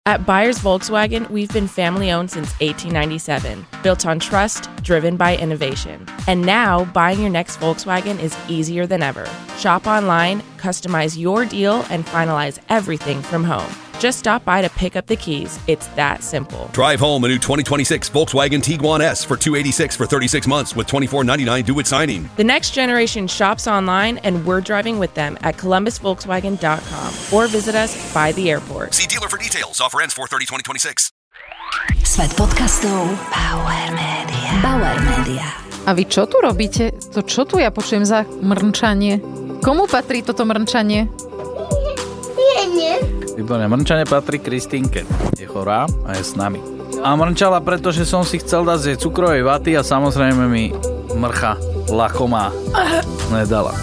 At Byers Volkswagen, we've been family-owned since 1897, built on trust, driven by innovation. And now, buying your next Volkswagen is easier than ever. Shop online, customize your deal, and finalize everything from home. Just stop by to pick up the keys. It's that simple. Drive home a new 2026 Volkswagen Tiguan S for $286 for 36 months with $24.99 due at signing. The next generation shops online, and we're driving with them at columbusvolkswagen.com or visit us by the airport. See dealer for details. Offer ends 4/30/2026. Svet podcastov Bauer Media. Bauer Media. A vy čo tu robíte? To čo tu ja počujem za mrnčanie? Komu patrí toto mrnčanie? Nie. Výborné, mrnčanie patrí Kristínke. Je chorá a je s nami. A mrnčala, pretože som si chcel dať z cukrovej vaty a samozrejme mi mrcha lakomá nedala.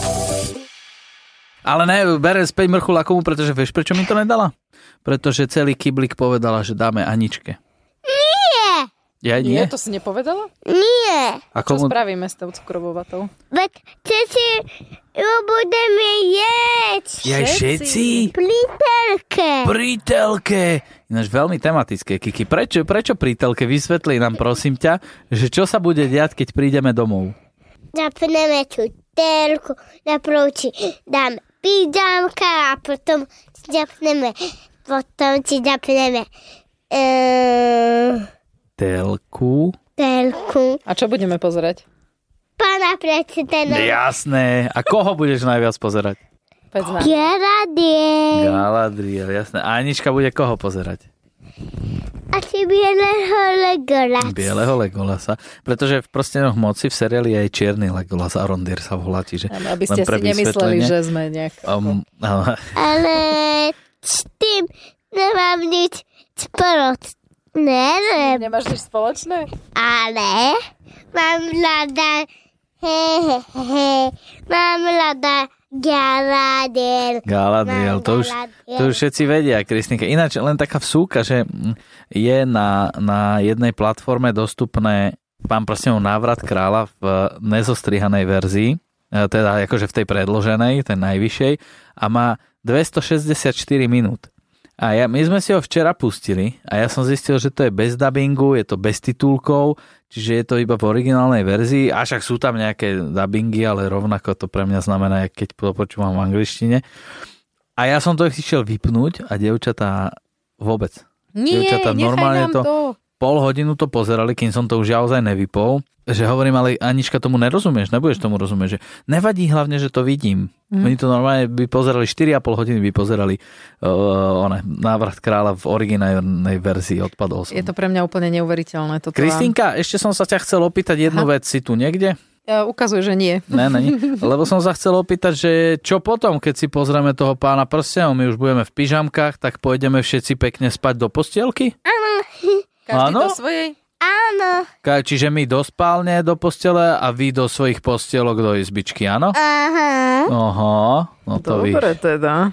Ale ne, berem späť mrchu lakomu, pretože vieš, prečo mi to nedala? Pretože celý kyblik povedala, že dáme Aničke. Ja nie? Nie, to si nepovedala? Nie. A Čo komu... spravíme s tou cukrovou vatou? Veď všetci ju budeme jesť. Ja všetci? Pri telke. Ináč veľmi tematické, Kiki. Prečo pri telke? Vysvetli nám, prosím ťa, že čo sa bude diať, keď prídeme domov? Zapneme tú telku, najprv si dáme pyžamka a potom si zapneme Telku. A čo budeme pozerať? Pána prezidenta. Jasné. A koho budeš najviac pozerať? Galadriel, jasné. A Anička bude koho pozerať? Asi bieleho Legolasa. Bieleho Legolasa. Pretože v Prstenoch moci v seriáli je aj čierny Legolas, Arondir sa volá. Čiže aby ste si nemysleli, že sme nejak... Ale s tým nemám nič spoločné. Nemáš nič spoločné? Ale mám rada Galadriel, to už všetci vedia, Kristýnka. Ináč len taká vsúka, že je na jednej platforme dostupné Pán prstenov Návrat kráľa v nezostrihanej verzii, teda akože v tej predloženej, tej najvyššej, a má 264 minút. A my sme si ho včera pustili a ja som zistil, že to je bez dubbingu, je to bez titulkov, čiže je to iba v originálnej verzii, a však sú tam nejaké dubbingy, ale rovnako to pre mňa znamená, keď to počúvam v angličtine. A ja som to išiel vypnúť a dievčatá vôbec. Nie, dievčatá normálne to pol hodinu to pozerali, kým som to už naozaj nevypol. Že hovorím, ale Anička, tomu nerozumieš, nebudeš tomu rozumieť, že nevadí hlavne, že to vidím. Oni to normálne by pozerali 4,5 hodiny, by pozerali Návrat kráľa v originálnej verzii, odpadol som. Je to pre mňa úplne neuveriteľné. Kristýnka, ešte som sa ťa chcel opýtať jednu vec, si tu niekde? Ukazuje, že nie. Ne, lebo som sa chcel opýtať, že čo potom, keď si pozrieme toho Pána prstenov, my už budeme v pyžamkách, tak pôjdeme všetci pekne spať do postielky? Áno. Každý do svojej? Áno. Čiže my do spálne, do postele a vy do svojich postielok do izbičky, áno? Aha. No to dobre teda.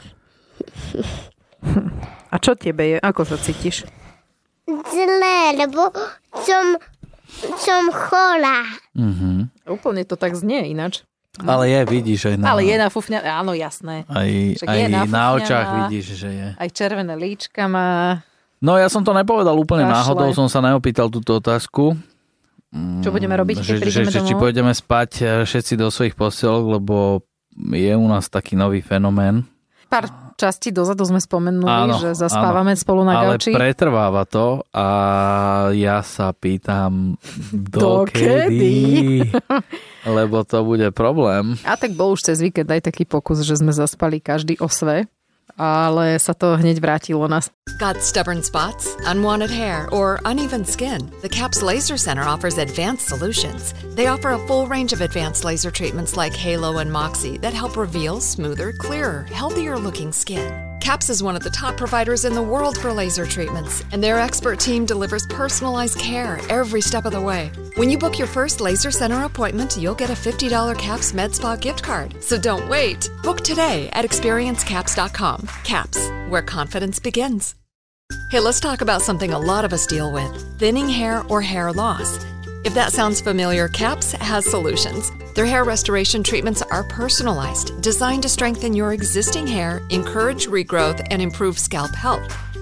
A čo tebe je? Ako sa cítiš? Zle, lebo som chorá. Úplne to tak znie ináč. Ale vidíš aj na... Ale je nafúfňa, áno, jasné. Aj na očách vidíš, že je. Aj červené líčka má. No ja som to nepovedal úplne náhodou, som sa neopýtal túto otázku. Čo budeme robiť, keď prídeme domov? Či pôjdeme spať všetci do svojich postielok, lebo je u nás taký nový fenomén. Pár častí dozadu sme spomenuli, že zaspávame spolu na gauči. Ale pretrváva to a ja sa pýtam, dokedy? Lebo to bude problém. A tak bol už cez víkend aj taký pokus, že sme zaspali každý o sve. Ale sa to hneď vrátilo nás. Got stubborn spots, unwanted hair, or uneven skin? The CAPS Laser Center offers advanced solutions. They offer a full range of advanced laser treatments like Halo and Moxie that help reveal smoother, clearer, healthier-looking skin. CAPS is one of the top providers in the world for laser treatments, and their expert team delivers personalized care every step of the way. When you book your first Laser Center appointment, you'll get a $50 CAPS MedSpa gift card. So don't wait. Book today at experiencecaps.com. CAPS, where confidence begins. Hey, let's talk about something a lot of us deal with: thinning hair or hair loss. If that sounds familiar, CAPS has solutions. Their hair restoration treatments are personalized, designed to strengthen your existing hair, encourage regrowth, and improve scalp health.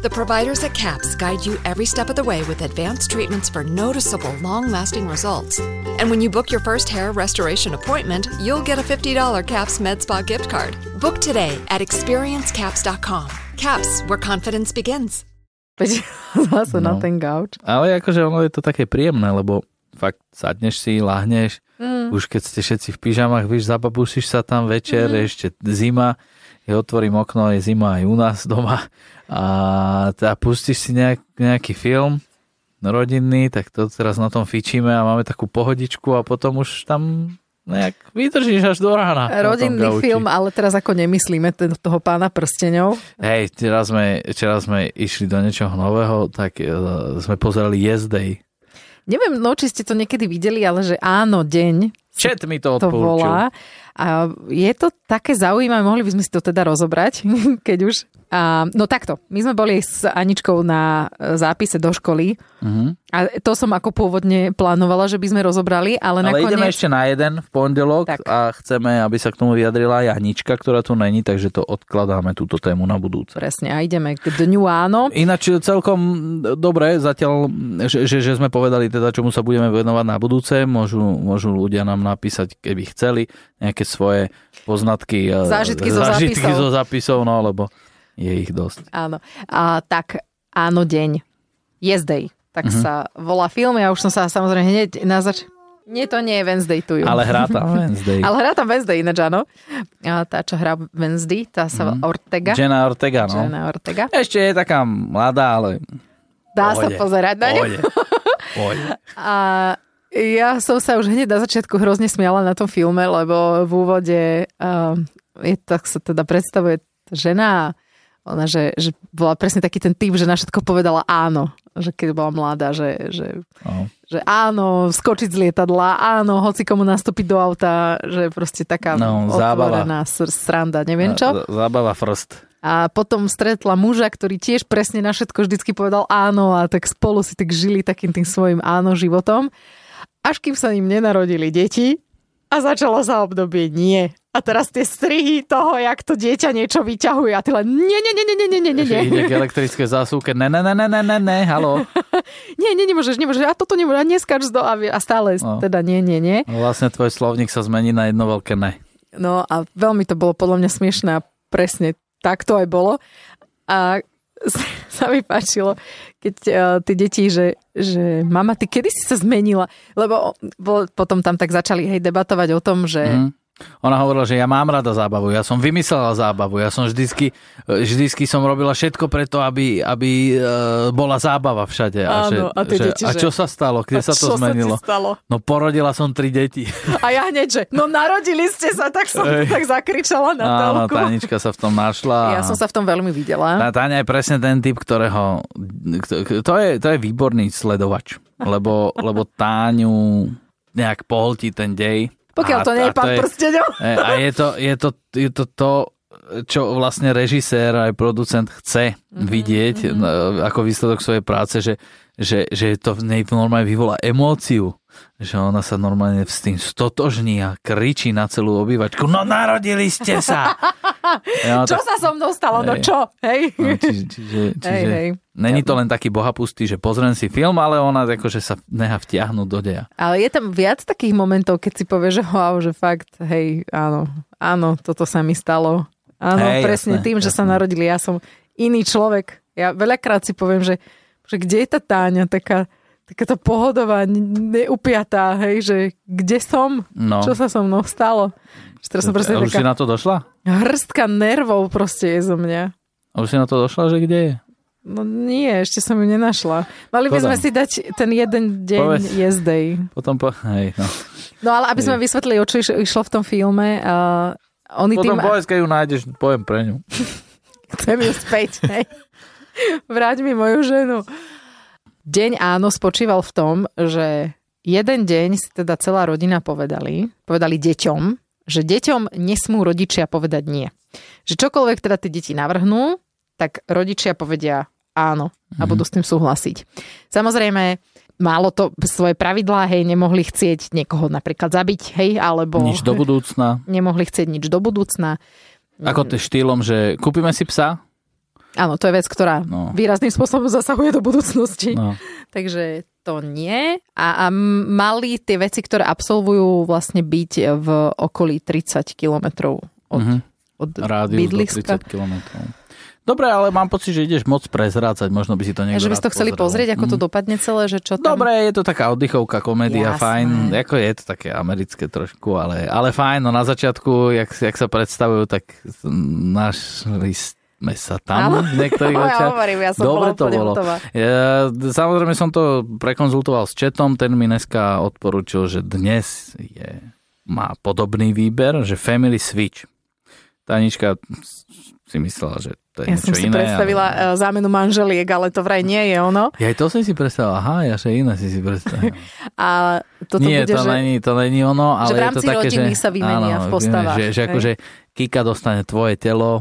The providers at CAPS guide you every step of the way with advanced treatments for noticeable, long-lasting results. And when you book your first hair restoration appointment, you'll get a $50 CAPS MedSpa gift card. Book today at experiencecaps.com. CAPS, where confidence begins. Zase na ten gauč. Ale akože ono je to také príjemné, lebo fakt sadneš si, láhneš, už keď ste všetci v pyžamách, víš, zababúšiš sa tam večer, ešte zima, otvorím okno, je zima aj u nás doma a teda pustíš si nejaký film rodinný, tak to teraz na tom fičíme a máme takú pohodičku a potom už tam nejak vydržíš až do rána. Rodinný film, ale teraz ako nemyslíme toho Pána prsteňov. Hej, včera sme išli do niečoho nového, tak sme pozerali Yes Day. Neviem, či ste to niekedy videli, ale že áno, deň. Čet mi to odporúčil. Volá. A je to také zaujímavé, mohli by sme si to teda rozobrať, keď už. No takto, my sme boli s Aničkou na zápise do školy a to som ako pôvodne plánovala, že by sme rozobrali, ale nakoniec... ideme ešte na jeden v pondelok a chceme, aby sa k tomu vyjadrila aj Anička, ktorá tu není, takže to odkladáme túto tému na budúce. Presne, a ideme k dňu áno. Ináč celkom dobre, zatiaľ, že sme povedali teda, čomu sa budeme venovať na budúce, môžu ľudia nám napísať, keby chceli, nejaké svoje poznatky, zážitky zo zápisov, no lebo je ich dosť. Áno. Tak áno, deň. Yes Day. Tak sa volá film. Ja už som sa samozrejme hneď Nie, to nie je Wednesday tu. Ale hrá tam Wednesday. Ale hrá tam Wednesday ináč, áno. Tá, čo hrá Wednesday, tá sa Ortega. Jenna Ortega, no. Jenna Ortega. Ešte je taká mladá, ale... Dá sa pozerať na ňu. Pohode. A ja som sa už hneď na začiatku hrozne smiala na tom filme, lebo v úvode tak sa teda predstavuje žena, ona, že bola presne taký ten typ, že na všetko povedala áno, že keď bola mladá, že áno, skočiť z lietadla, áno, hoci komu nastúpiť do auta, že proste taká otvorená sranda, neviem čo. Zábava first. A potom stretla muža, ktorý tiež presne na všetko vždycky povedal áno a tak spolu si tak žili takým tým svojim áno životom. Až kým sa im nenarodili deti a začalo sa obdobie nie. A teraz tie strihy toho, jak to dieťa niečo vyťahuje a ty len nie. Ide k elektrické zásuvke, ne, haló. Nie, nemôžeš, a toto nemôžeš, a neskáč do a stále teda nie. Vlastne tvoj slovník sa zmení na jedno veľké ne. No a veľmi to bolo podľa mňa smiešné a presne tak to aj bolo. A sa mi páčilo, keď tie deti, že mama, ty kedy si sa zmenila? Lebo potom tam tak začali debatovať o tom, že... Ona hovorila, že ja mám rada zábavu, ja som vymyslela zábavu, ja som vždycky som robila všetko preto, aby bola zábava všade. Áno, a tie deti, a čo sa stalo? Kde sa to zmenilo? No porodila som 3 deti. A ja hneď, že narodili ste sa, tak som tak zakričala na telku. Áno, Tánička sa v tom našla. Ja som sa v tom veľmi videla. Táňa je presne ten typ, ktorého... To je výborný sledovač, lebo Táňu nejak pohltí ten dej. Pokiaľ to nie je Pán prsteňov. A je to, čo vlastne režisér aj producent chce vidieť ako výsledok svojej práce, že to v nej normálne vyvolá emóciu. Že ona sa normálne s tým stotožní a kričí na celú obývačku. No narodili ste sa! Čo sa so mnou stalo? No čo? Hej. No, čiže není to len taký bohapustý, že pozriem si film, ale ona akože sa nechá vtiahnuť do deja. Ale je tam viac takých momentov, keď si povie, že wow, že fakt, hej, áno, toto sa mi stalo. Áno, presne tým, že sa narodili. Ja som iný človek. Ja veľakrát si poviem, že kde je tá Táňa, taká tá pohodová, neupiatá, hej, že kde som? No. Čo sa so mnou stalo? Teraz som už si na to došla? Hrstka nervov proste je zo mňa. A už si na to došla, že kde je? No nie, ešte som ju nenašla. Mali by sme si dať ten jeden deň Yes Day. Potom hej, no. No ale aby sme vysvetlili, o čo išlo v tom filme. Potom povedz, keď ju nájdeš, poviem pre ňu. Chcem ju späť, hej. Vráť mi moju ženu. Deň áno spočíval v tom, že jeden deň si teda celá rodina povedali deťom, že deťom nesmú rodičia povedať nie. Že čokoľvek teda tie deti navrhnú, tak rodičia povedia áno a budú s tým súhlasiť. Samozrejme, málo to svoje pravidlá, hej, nemohli chcieť niekoho napríklad zabiť, hej, alebo... Nič do budúcna. Nemohli chcieť nič do budúcna. Ako to štýlom, že kúpime si psa? Áno, to je vec, ktorá výrazným spôsobom zasahuje do budúcnosti. No. Takže to nie. A mali tie veci, ktoré absolvujú vlastne byť v okolí 30 kilometrov od bydliska. 30 kilometrov. Dobre, ale mám pocit, že ideš moc prezrácať, možno by si to niekto že by si to chceli pozrieť, ako to dopadne celé, že čo tam... Dobre, je to taká oddychovka, komédia, fajn, ako je to také americké trošku, ale fajn, no na začiatku, jak sa predstavujú, tak našli sme sa tam v niektorých veciach. Ja som dobre to bolo. Samozrejme som to prekonzultoval s chatom, ten mi dneska odporúčil, že dnes má podobný výber, že Family Switch. Tanička si myslela, že to je niečo iné. Ja som si predstavila zámenu manželiek, ale to vraj nie je ono. Ja aj to som si predstavila. Aha, ja že iné si predstavila. A toto nie, bude, to není ono, ale že v rámci je to také, rodiny sa vymenia v postavách. Že akože Kika dostane tvoje telo,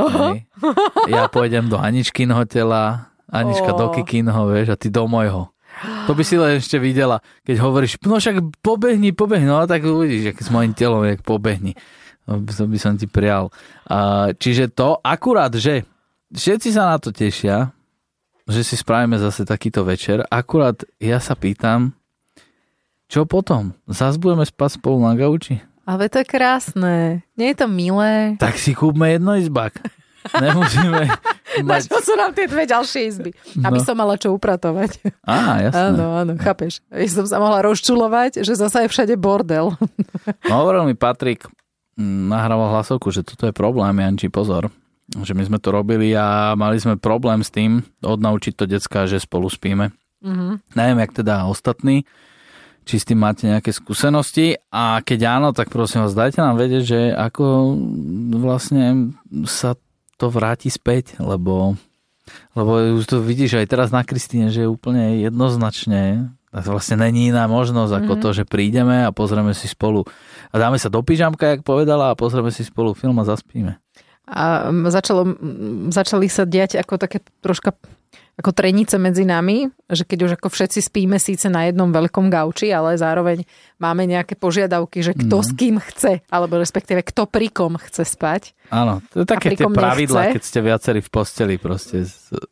ja pôjdem do Aničkinho tela, Anička do Kikinho, vieš, a ty do môjho. To by si len ešte videla, keď hovoríš, no však pobehni, no tak uvidíš, ak s mojím telom, jak pobehni. To by som ti prial. Čiže to akurát, že všetci sa na to tešia, že si spravíme zase takýto večer. Akurát ja sa pýtam, čo potom? Zas budeme spať spolu na gauči? Ale to je krásne. Nie je to milé? Tak si kúpme jednoizbak. Nemusíme mať... To sú nám tie dve ďalšie izby. Aby som mala čo upratovať. Jasné. Áno, chápeš. Ja som sa mohla rozčulovať, že zasa je všade bordel. Hovoril mi Patrik, nahrával hlasovku, že toto je problém, Janči, pozor. Že my sme to robili a mali sme problém s tým odnaučiť to decka, že spolu spíme. Neviem, jak teda ostatní, či s tým máte nejaké skúsenosti a keď áno, tak prosím vás, dajte nám vedieť, že ako vlastne sa to vráti späť, lebo už to vidíš aj teraz na Kristine, že je úplne jednoznačne, vlastne není iná možnosť ako to, že prídeme a pozrieme si spolu a dáme sa do pyžamka, jak povedala, a pozrieme si spolu film a zaspíme. A začali sa diať ako také troška ako trenice medzi nami, že keď už ako všetci spíme síce na jednom veľkom gauči, ale zároveň máme nejaké požiadavky, že kto s kým chce, alebo respektíve kto pri kom chce spať. Áno, to je také tie pravidlá, keď ste viacerí v posteli proste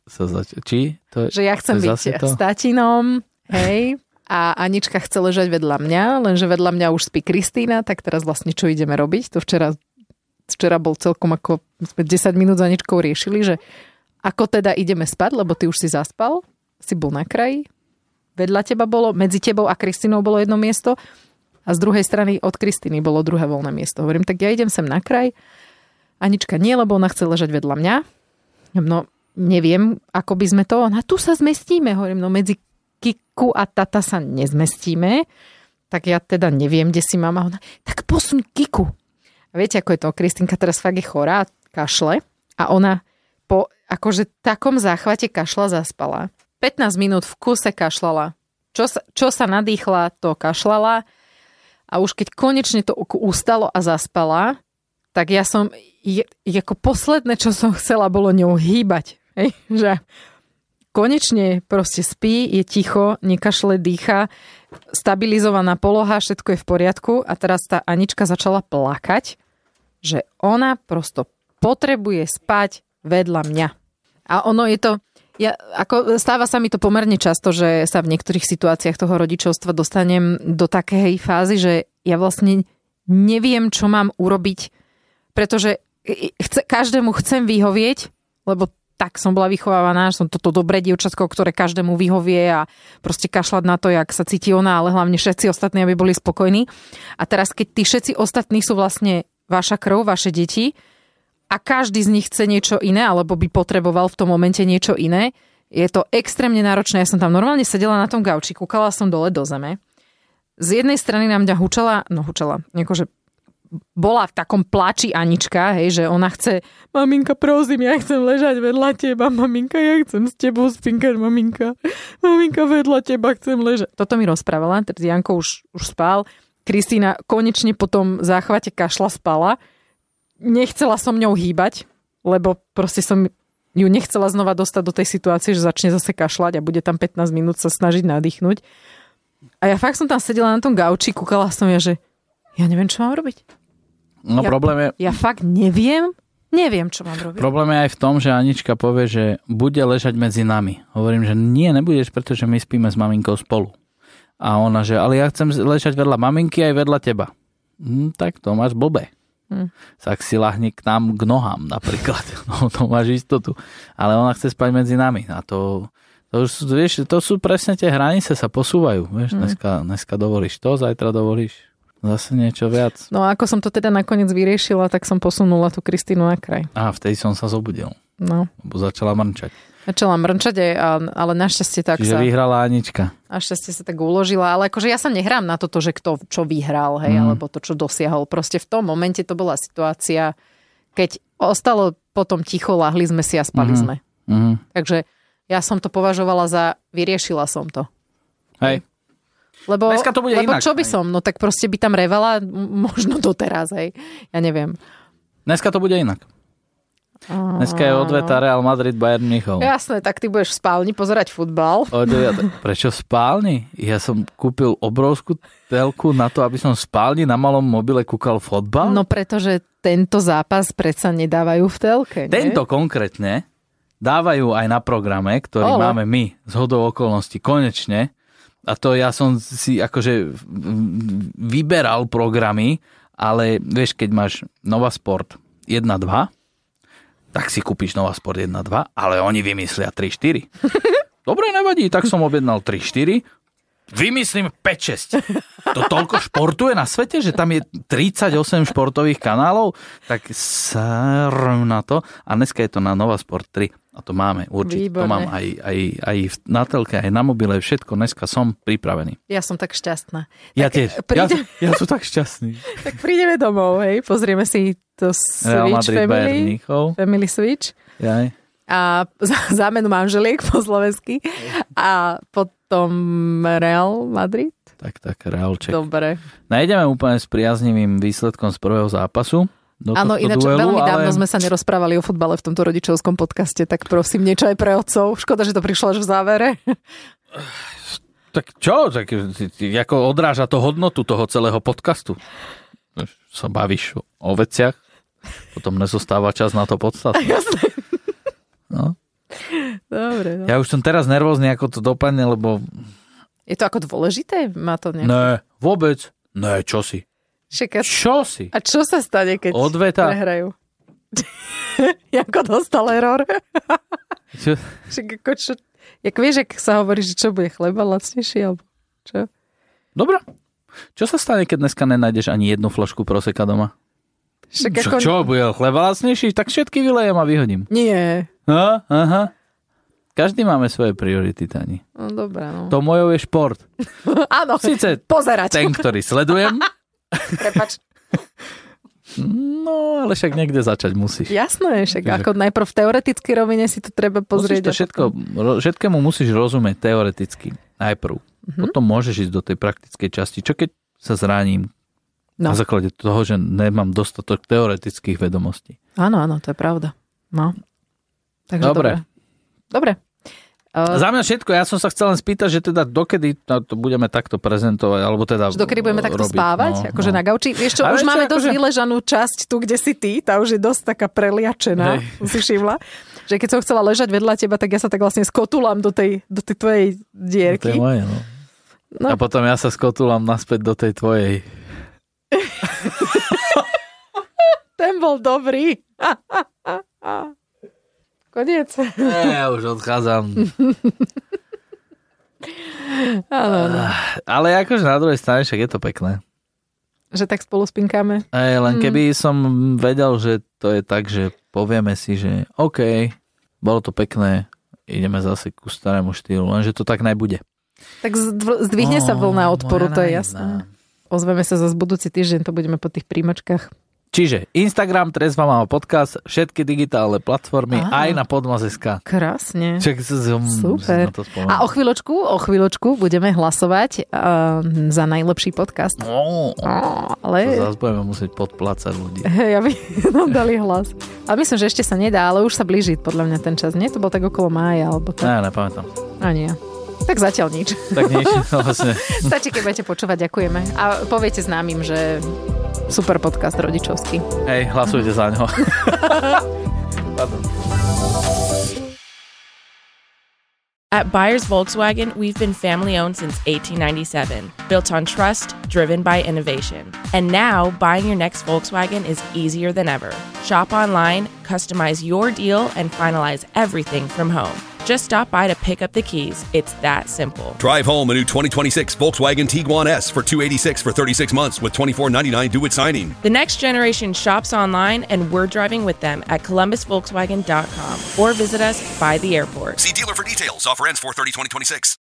že ja chcem byť s tatinom, hej, a Anička chce ležať vedľa mňa, lenže vedľa mňa už spí Kristína, tak teraz vlastne čo ideme robiť? To včera bol celkom ako sme 10 minút za Aničkou riešili, že ako teda ideme spať, lebo ty už si zaspal, si bol na kraji, vedľa teba bolo, medzi tebou a Kristínou bolo jedno miesto a z druhej strany od Kristýny bolo druhé voľné miesto. Hovorím, tak ja idem sem na kraj, Anička nie, lebo ona chce ležať vedľa mňa. No, neviem, ako by sme to, tu sa zmestíme, hovorím, no medzi Kiku a tata sa nezmestíme, tak ja teda neviem, kde si mám. Ona, tak posuň Kiku. A viete, ako je to, Kristínka teraz fakt je chorá, kašle a ona po akože takom záchvate kašla zaspala. 15 minút v kuse kašlala. Čo sa nadýchla, to kašlala a už keď konečne to ustalo a zaspala, tak ja som, ako posledné, čo som chcela, bolo ňou hýbať. Hej? Že konečne proste spí, je ticho, nekašle, dýcha, stabilizovaná poloha, všetko je v poriadku a teraz tá Anička začala plakať, že ona prosto potrebuje spať vedľa mňa. A ono je to, stáva sa mi to pomerne často, že sa v niektorých situáciách toho rodičovstva dostanem do takej fázy, že ja vlastne neviem, čo mám urobiť, pretože každému chcem vyhovieť, lebo tak som bola vychovávaná, že som toto dobré dievčatko, ktoré každému vyhovie a proste kašľať na to, jak sa cíti ona, ale hlavne všetci ostatní, aby boli spokojní. A teraz, keď tí všetci ostatní sú vlastne vaša krv, vaše deti, a každý z nich chce niečo iné, alebo by potreboval v tom momente niečo iné, je to extrémne náročné. Ja som tam normálne sedela na tom gauči, kúkala som dole do zeme. Z jednej strany na mňa hučala, akože bola v takom plači Anička, hej, že ona chce, maminka, prosím, ja chcem ležať vedľa teba, maminka, ja chcem s tebou spinkať, maminka, vedľa teba chcem ležať. Toto mi rozprávala, teraz Janko už spal, Kristína konečne po tom záchvate kašla spala, nechcela som ňou hýbať, lebo proste som ju nechcela znova dostať do tej situácie, že začne zase kašľať a bude tam 15 minút sa snažiť nadýchnuť. A ja fakt som tam sedela na tom gauči, kúkala som že ja neviem, čo mám robiť. No problém je... Ja fakt neviem, Neviem, čo mám robiť. Problém je aj v tom, že Anička povie, že bude ležať medzi nami. Hovorím, že nie, nebudeš, pretože my spíme s maminkou spolu. A ona, že ale ja chcem ležať vedľa maminky aj vedľa teba. Tak to máš blbé. Tak si lahni k nám k nohám napríklad. No, to máš istotu. Ale ona chce spať medzi nami. A to vieš, to sú presne tie hranice, sa posúvajú. Vieš, dneska dovolíš to, zajtra dovolíš zase niečo viac. No a ako som to teda nakoniec vyriešila, tak som posunula tú Kristínu na kraj. A vtedy som sa zobudil. No. Lebo začala mrnčať. Ale našťastie tak Čiže vyhrala Anička. Našťastie sa tak uložila, ale akože ja sa nehrám na toto, že kto čo vyhral, hej, alebo to, čo dosiahol. Proste v tom momente to bola situácia, keď ostalo potom ticho, lahli sme si a spali sme. Takže ja som to považovala za vyriešila som to. Hej. Lebo to bude inak, čo by som? No tak proste by tam revala možno doteraz, hej. Ja neviem. Dneska to bude inak. Dneska je odveta Real Madrid Bayern Mníchov. Jasné, tak ty budeš v spálni pozerať futbal. Prečo v spálni? Ja som kúpil obrovskú telku na to, aby som v spálni na malom mobile kúkal fotbal. No pretože tento zápas predsa nedávajú v telke, nie? Tento konkrétne dávajú aj na programe, ktorý máme my zhodou okolností konečne. A to ja som si akože vyberal programy, ale vieš, keď máš Nova Sport 1-2, tak si kúpiš Nova Sport 1-2, ale oni vymyslia 3-4. Dobre, nevadí, tak som objednal 3-4. Vymyslím 5-6. To toľko športu je na svete, že tam je 38 športových kanálov, tak srm na to. A dneska je to na Nova Sport 3. A to máme, určite. Výborné. To mám aj na telke, aj na mobile, všetko. Dneska som pripravený. Ja som tak šťastná. Ja tiež. Ja som tak šťastný. Tak prídeme domov, hej. Pozrieme si to Switch Family Switch. Jaj. A zámenu manželiek po slovensky. A potom Real Madrid. Tak, Realček. Dobre. Najdeme úplne s priaznivým výsledkom z prvého zápasu. Áno, ináč veľmi dávno sme sa nerozprávali o futbale v tomto rodičovskom podcaste, tak prosím niečo aj pre otcov. Škoda, že to prišlo až v závere. Tak čo? Tak, ako odráža to hodnotu toho celého podcastu. Sa bavíš o veciach, potom nezostáva čas na to podstatné. Jasné. No. Dobre. No. Ja už som teraz nervózny, ako to dopadne, lebo... Je to ako dôležité? Má to nejaké... Ne, vôbec. Ne, čo si? Čo si? A čo sa stane, keď prehrajú? Jako dostal error. Čo? Jak vieš, ak sa hovorí, že čo bude chleba lacnejší, alebo čo? Dobre. Čo sa stane, keď dneska nenájdeš ani jednu fľašku proseka doma? Čo bude chleba lacnejší? Tak všetky vylejem a vyhodím. Nie. Aha. Každý máme svoje priority, Tani. No dobré, no. To mojou je šport. Áno, síce pozerať. Ten, ktorý sledujem. Prepač. No, ale však niekde začať musíš. Jasné, však ako najprv v teoretickej rovine si to treba pozrieť. Všetkému musíš rozumieť teoreticky najprv. Potom môžeš ísť do tej praktickej časti. Čo keď sa zraním na základe toho, že nemám dostatok teoretických vedomostí? Áno, to je pravda. No. Takže dobre. Za mňa všetko, ja som sa chcel len spýtať, že teda dokedy to budeme takto prezentovať, alebo teda dokedy budeme takto spávať, akože na gauči. Vieš čo, už máme dosť vyležanú časť tu, kde si ty, tá už je dosť taká preliačená, si všimla. Že keď som chcela ležať vedľa teba, tak ja sa tak vlastne skotulám do tej tvojej dierky. To je moje, no. A potom ja sa skotulám naspäť do tej tvojej. Ten bol dobrý. Koniec. Ja už odchádzam. Áno. Ale akože na druhej strane však je to pekné. Že tak spolu spinkáme. Len keby som vedel, že to je tak, že povieme si, že OK, bolo to pekné, ideme zase ku starému štýlu, lenže to tak nebude. Tak zdvihne sa vlna odporu, to je jasné. Ozveme sa zase budúci týždeň, to budeme po tých príjmačkách. Čiže Instagram, Trezva Mama podcast, všetky digitálne platformy, aj na Podmaz.sk. Krásne. Super. A o chvíľočku budeme hlasovať za najlepší podcast. Ale... To zase budeme musieť podplácať ľudí. Ja by nám dali hlas. Ale myslím, že ešte sa nedá, ale už sa blíži podľa mňa ten čas. Nie? To bol tak okolo mája, alebo tak. Ne, nepamätám. Ani ja. Tak zatiaľ nič. Tak nič, vlastne. Stačí, keď budete počúvať, ďakujeme. A poviete známym, že Super podcast rodičovský. Hej, hlasujte za ňo. At Buyers Volkswagen, we've been family-owned since 1897, built on trust, driven by innovation. And now, buying your next Volkswagen is easier than ever. Shop online, customize your deal, and finalize everything from home. Just stop by to pick up the keys. It's that simple. Drive home a new 2026 Volkswagen Tiguan S for $286 for 36 months with $24.99 due at signing. The next generation shops online, and we're driving with them at columbusvolkswagen.com or visit us by the airport. See dealer for details. Offer ends 4/30/2026.